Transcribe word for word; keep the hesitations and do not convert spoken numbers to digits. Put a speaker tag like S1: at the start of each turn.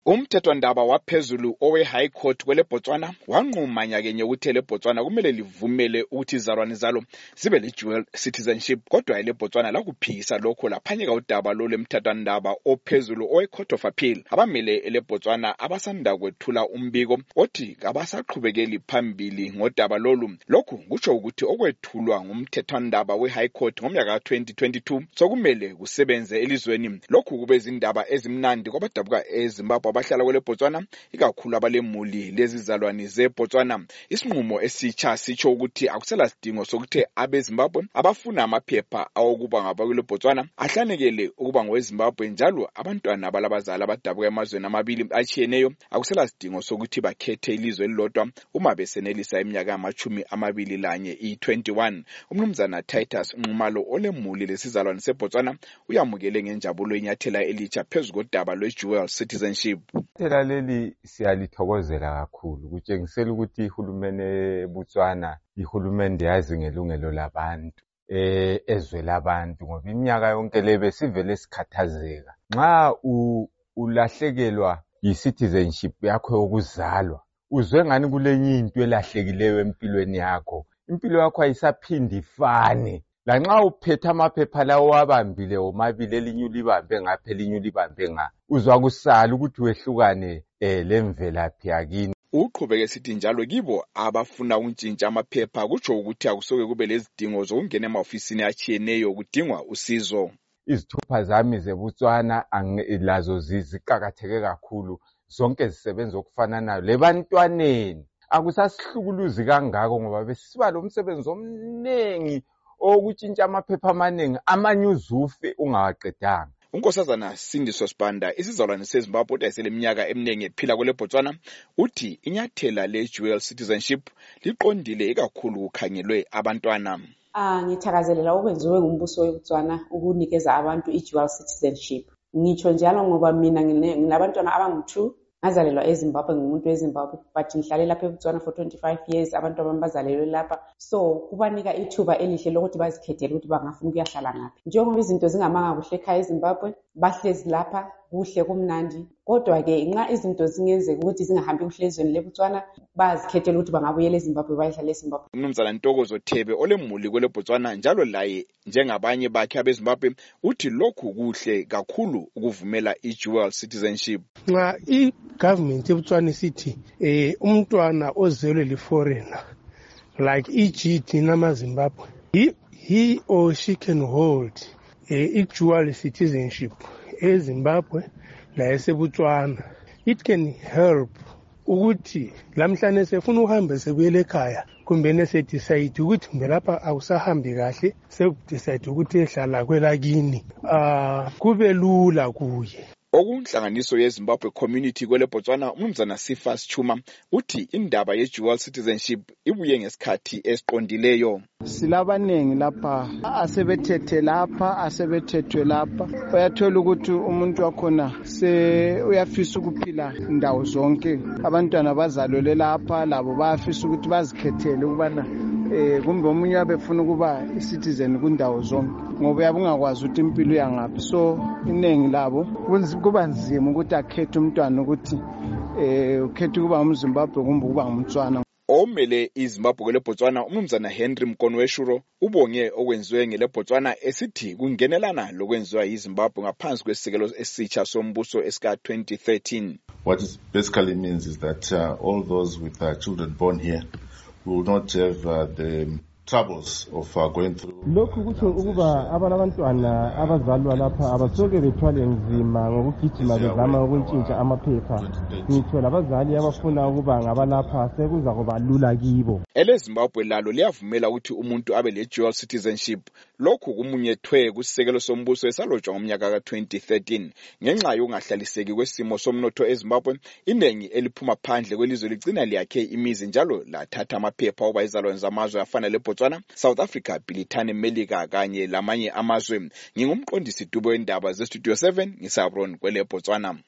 S1: Umthethwandaba waphezulu owe High Court kwele Botswana wanquma nyakenye ukuthi le Botswana kumele livumele ukuthi izalwane zalo zibe le dual citizenship, kodwa ile Botswana lakuphikisa lokho laphanyeka udaba lo lemthethwandaba ophezulu owe Court of Appeal. Abamele ele Botswana abasanda kwethula umbiko othi abasaqhubekeli phambili ngodaba lolu. Lokhu kutsho ukuthi okwethulwa ngumthethwandaba we High Court ngomnyaka twenty twenty-two sokumele kusebenze elizweni. Lokhu kube izindaba ezimnandi kwabadabuka eZimbabwe abahlala kwele Botswana, ikakhulu abalemuli lezi zalwane ze Botswana. Isinqumo esitsha sitsho ukuthi akusela sidingo sokuthi abeZimbabwe abafuna amaphepha awokuba ngabakwele Botswana ahlanekele ukuba ngoweZimbabwe, njalo abantwana abalabazali abadabuka emazweni amabili atshiyeneyo akusela sidingo sokuthi bakhethe ilizwe elilodwa uma besenelisa iminyaka amachumi amabili lanye i twenty-one. Umnumzana Titus Nxumalo olemuli lesizalwane seBotswana uyamukele ngenjabulo inyathela elitsha phezu kodaba lwe-dual citizenship.
S2: Thela leli siyalithokozela kakhulu, kutshengisela ukuthi ihulumeni eBotswana ihulumende yazi ngelungelo labantu eh ezwe labantu, ngoba iminyaka yonke lebe sivele sikhathazeka nxa ulahlekelwa yi-citizenship yakho yokuzalwa, uzwe ngani kulenye into elahlekileyo empilweni yakho. Impilo yakho ayisaphindi ifane lanxa uphethe amaphepha lawo wabambile omabili, elinye ulibambe ngapha elinye ulibambe nga, uzwa kusala ukuthi wehlukane eh lemvelaphi yakini.
S1: Uqhubeke sithi njalo kibo abafuna ukuntshintsha amaphepha kutsho ukuthi akusoke kube lezidingo zokungena emaofisini atshiyeneyo kudingwa usizo.
S2: Izithupha zami zeBotswana lazo ziqakatheke kakhulu, zonke zisebenza okufananayo lebantwaneni. Akusasihlukuluzi kangako ngoba besiba lo msebenzi omningi okutshintsha amaphepha amaningi, amanye uzufe ungawaqedanga.
S1: Unkosazana Sindiso Sibanda, isizalwane seZimbabwe odayisele iminyaka eminingi ephila kwele Botswana, uthi inyathela le-dual citizenship liqondile ikakhulu kukhangelwe abantwana.
S3: Ah, ngithakazelela okwenziwe ngumbuso weBotswana ukunikeza abantu i-dual citizenship. Ngitsho njalo ngoba mina nginabantwana abangu-two, ngazalelwa eZimbabwe, ngumuntu weZimbabwe, but ngihlale lapha eBotswana for twenty-five years. Abantu abami bazalelwe lapha, so kubanika ithuba elihle lokuthi bazikhethele ukuthi bangafuna ukuyahlala ngaphi. Njengoba izinto zingamanga kuhle ekhaya eZimbabwe, bahlezi lapha kuhle kumnandi, kodwa ke nxa izinto zingenzeka ukuthi zingahambi kuhle ezweni leBotswana, bazikhethela ukuthi bangabuyela eZimbabwe bayihlale eZimbabwe.
S1: Umnumzana Ntokozo Thebe olemuli kwele Botswana njalo laye njengabanye bakhe abeZimbabwe uthi lokhu kuhle kakhulu ukuvumela i-dual citizenship.
S4: Nxa i-government eBotswana isithi eh umntwana ozelwe li-foreigner like E G T namaZimbabwe, he, he or she can hold a dual citizenship eZimbabwe la eseBotswana. It can help ukuthi lamhlanje sefuna uhambe sebuyele ekhaya kumbe nese decide ukuthi kumbe lapha awusahambi kahle, se decide ukuthi ehlala kwelakini, ah kube lula kuye.
S1: Okunhlanganiso yeZimbabwe community kwele Botswana, umnumzana Sifas Chuma uthi indaba ye-dual citizenship ibuye ngesikhathi esiqondileyo.
S5: Silabanengi lapha asebethethe lapha asebethethwe lapha, uyathola ukuthi umuntu wakhona se uyafisa ukuphila indawo zonke, abantwana bazalwe lapha labo bayafisa ukuthi bazikhethele ukubana eh kumbe omunye abefuna ukuba i-citizen kundawo zonke, ngoba yabungakwazi ukuthi impilo yangaphi. So inengi labo kuba nzima ukuthi akhethe umntwana ukuthi eh ukhethe ukuba umZimbabwe kumbe ukuba ngumTswana.
S1: Omele iZimbabwe kwele Botswana, umnumzana Henry Mkonweshuro ubonge okwenziwe ngele Botswana esithi kungenelana lokwenziwa yiZimbabwe ngaphansi kwesisekelo esitsha sombuso esika twenty thirteen.
S6: What it basically means is that uh, all those with uh, children born here will not have uh, the troubles of uh, going through.
S7: Lokhu kuthi ukuba abantwana abazalwa lapha abasoke bethwale nzima ngokugijima bezama ukuntshintsha amaphepha. Ngithola abazali abafuna ukuba ngabalapha sekuza kuba lula kibo.
S1: EleZimbabwe lalo liyavumela ukuthi umuntu abe le-dual citizenship. Lokhu kumunyethwe kusisekelo sombuso esalotshwa ngomnyaka ka twenty thirteen. Ngenxa yokungahlaliseki kwesimo somnotho eZimbabwe, inengi eliphuma phandle kwelizwe ligcina liyakhe imizi njalo lathatha amaphepha oba izalwane zamazwe afana leBotswana, South Africa, Britane, Melika kanye lamanye amazwe. Ngingumqondisi Dubo wendaba ze Studio seven, ngisabron kwele Botswana.